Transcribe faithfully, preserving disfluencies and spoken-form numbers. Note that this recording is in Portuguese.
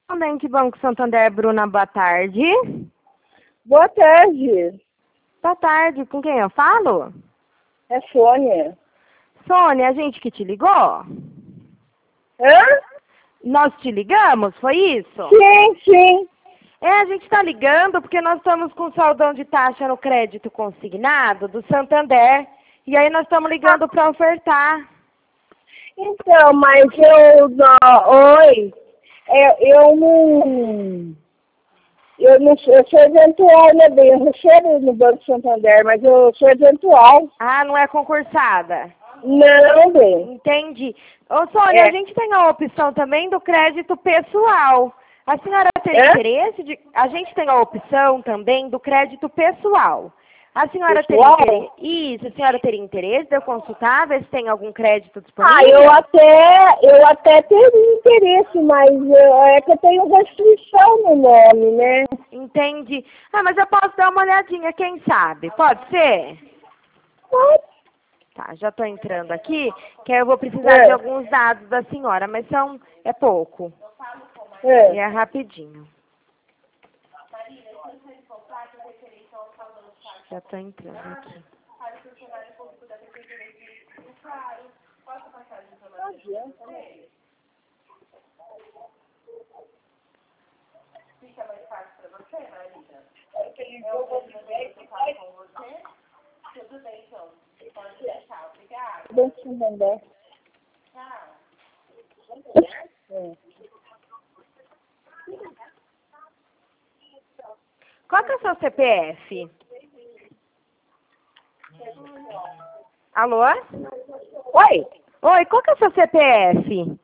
Correspondente Banco Santander, Bruna, boa tarde. Boa tarde. Boa tarde, com quem eu falo? É Sônia. Sônia, a gente que te ligou? Hã? Nós te ligamos, foi isso? Sim, sim. É, a gente está ligando porque nós estamos com saldão de taxa no crédito consignado do Santander. E aí nós estamos ligando para ofertar. Então, mas eu não... Oi. É, eu não... Eu não sou, eu sou eventual, né, bem? Eu recebo no Banco Santander, mas eu sou eventual. Ah, não é concursada? Não, bem. Entendi. Ô, Sônia, É. a gente tem a opção também do crédito pessoal. A senhora teria Hã? interesse de... A gente tem a opção também do crédito pessoal. A senhora Pessoal? teria interesse... Isso, a senhora teria interesse de eu consultar, ver se tem algum crédito disponível? Ah, eu até, eu até teria interesse, mas eu- é que eu tenho restrição no nome, né? Entendi. Ah, mas eu posso dar uma olhadinha, quem sabe? Pode ser? Pode. Tá, já estou entrando aqui, que aí eu vou precisar É. de alguns dados da senhora, mas são... é pouco. É. E é rapidinho. Já estou entrando aqui. Banco Santander. É. Qual que é o seu C P F? Alô? Oi, Oi, qual que é o seu C P F?